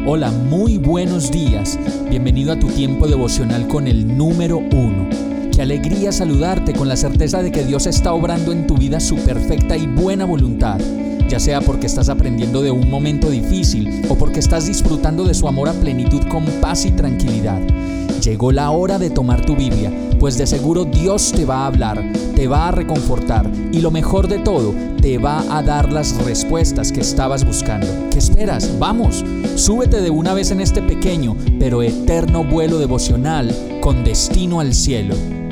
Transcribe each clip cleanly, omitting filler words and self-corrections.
Hola, muy buenos días. Bienvenido a tu tiempo devocional con el número 1. Qué alegría saludarte con la certeza de que Dios está obrando en tu vida su perfecta y buena voluntad, ya sea porque estás aprendiendo de un momento difícil o porque estás disfrutando de su amor a plenitud con paz y tranquilidad. Llegó la hora de tomar tu Biblia, pues de seguro Dios te va a hablar, te va a reconfortar y lo mejor de todo, te va a dar las respuestas que estabas buscando. ¿Qué esperas? ¡Vamos! Súbete de una vez en este pequeño pero eterno vuelo devocional con destino al cielo.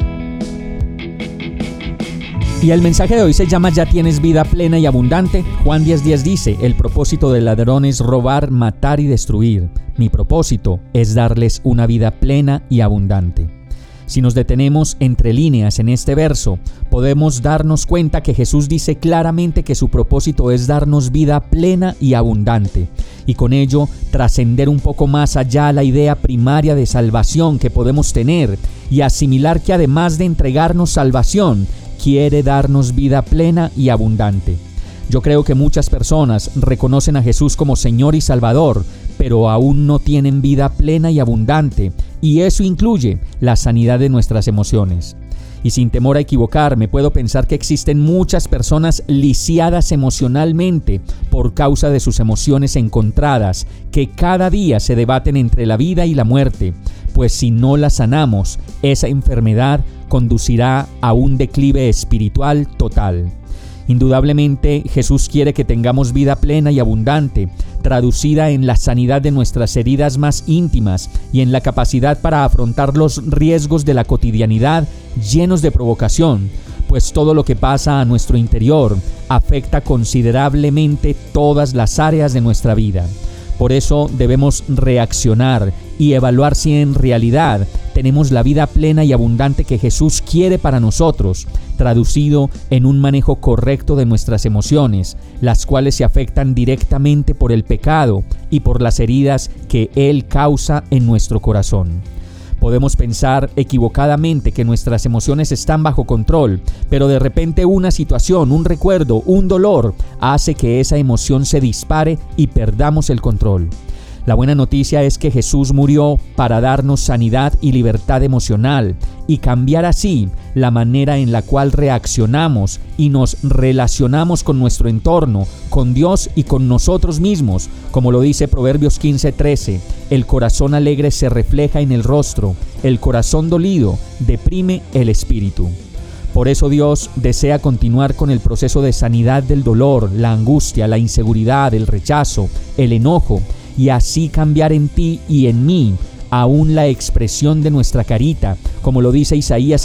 Y el mensaje de hoy se llama ¿Ya tienes vida plena y abundante? Juan 10:10 dice, el propósito del ladrón es robar, matar y destruir. Mi propósito es darles una vida plena y abundante. Si nos detenemos entre líneas en este verso, podemos darnos cuenta que Jesús dice claramente que su propósito es darnos vida plena y abundante, y con ello trascender un poco más allá la idea primaria de salvación que podemos tener y asimilar que además de entregarnos salvación, quiere darnos vida plena y abundante. Yo creo que muchas personas reconocen a Jesús como Señor y Salvador, pero aún no tienen vida plena y abundante, y eso incluye la sanidad de nuestras emociones. Y sin temor a equivocarme, puedo pensar que existen muchas personas lisiadas emocionalmente por causa de sus emociones encontradas, que cada día se debaten entre la vida y la muerte, pues si no la sanamos, esa enfermedad conducirá a un declive espiritual total. Indudablemente, Jesús quiere que tengamos vida plena y abundante, traducida en la sanidad de nuestras heridas más íntimas y en la capacidad para afrontar los riesgos de la cotidianidad llenos de provocación, pues todo lo que pasa a nuestro interior afecta considerablemente todas las áreas de nuestra vida. Por eso debemos reaccionar y evaluar si en realidad tenemos la vida plena y abundante que Jesús quiere para nosotros, traducido en un manejo correcto de nuestras emociones, las cuales se afectan directamente por el pecado y por las heridas que Él causa en nuestro corazón. Podemos pensar equivocadamente que nuestras emociones están bajo control, pero de repente una situación, un recuerdo, un dolor hace que esa emoción se dispare y perdamos el control. La buena noticia es que Jesús murió para darnos sanidad y libertad emocional y cambiar así la manera en la cual reaccionamos y nos relacionamos con nuestro entorno, con Dios y con nosotros mismos. Como lo dice Proverbios 15:13, el corazón alegre se refleja en el rostro, el corazón dolido deprime el espíritu. Por eso Dios desea continuar con el proceso de sanidad del dolor, la angustia, la inseguridad, el rechazo, el enojo, y así cambiar en ti y en mí aún la expresión de nuestra carita, como lo dice Isaías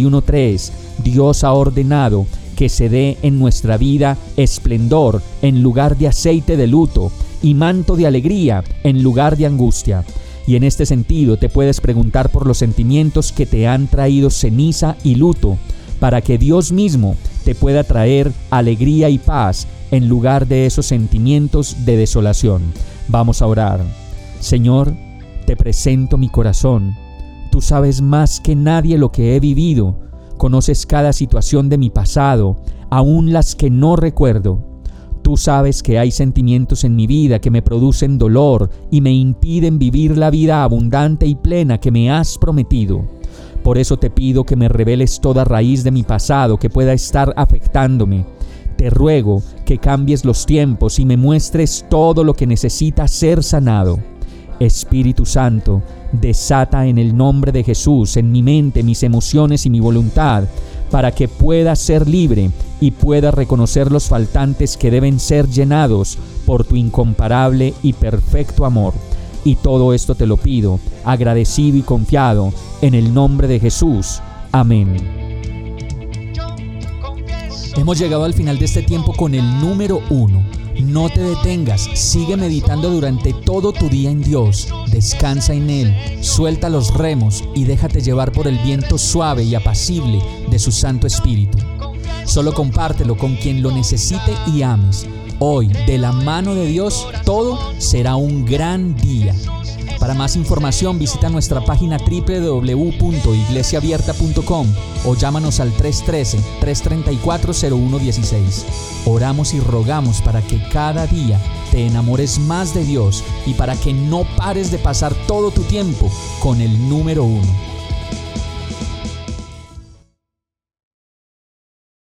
61:3, Dios ha ordenado que se dé en nuestra vida esplendor en lugar de aceite de luto y manto de alegría en lugar de angustia. Y en este sentido te puedes preguntar por los sentimientos que te han traído ceniza y luto, para que Dios mismo te pueda traer alegría y paz en lugar de esos sentimientos de desolación. Vamos a orar. Señor, te presento mi corazón. Tú sabes más que nadie lo que he vivido. Conoces cada situación de mi pasado, aún las que no recuerdo. Tú sabes que hay sentimientos en mi vida que me producen dolor y me impiden vivir la vida abundante y plena que me has prometido. Por eso te pido que me reveles toda raíz de mi pasado que pueda estar afectándome. Te ruego que cambies los tiempos y me muestres todo lo que necesita ser sanado. Espíritu Santo, desata en el nombre de Jesús en mi mente, mis emociones y mi voluntad, para que pueda ser libre y pueda reconocer los faltantes que deben ser llenados por tu incomparable y perfecto amor. Y todo esto te lo pido, agradecido y confiado, en el nombre de Jesús. Amén. Hemos llegado al final de este tiempo con el número 1. No te detengas, sigue meditando durante todo tu día en Dios. Descansa en Él, suelta los remos y déjate llevar por el viento suave y apacible de su Santo Espíritu. Solo compártelo con quien lo necesite y ames. Hoy, de la mano de Dios, todo será un gran día. Para más información visita nuestra página www.iglesiaabierta.com o llámanos al 313-334-0116. Oramos y rogamos para que cada día te te enamores más de Dios y para que no pares de pasar todo tu tiempo con el número 1.